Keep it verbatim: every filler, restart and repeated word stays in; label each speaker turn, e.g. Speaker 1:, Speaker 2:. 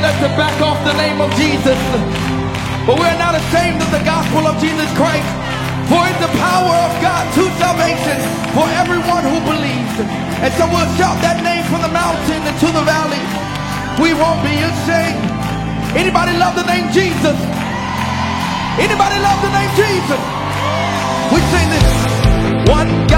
Speaker 1: us to back off the name of Jesus. But we're not ashamed of the gospel of Jesus Christ. For it's the power of God to salvation for everyone who believes. And so we'll shout that name from the mountain and to the valley. We won't be ashamed. Anybody love the name Jesus? Anybody love the name Jesus? We sing this. One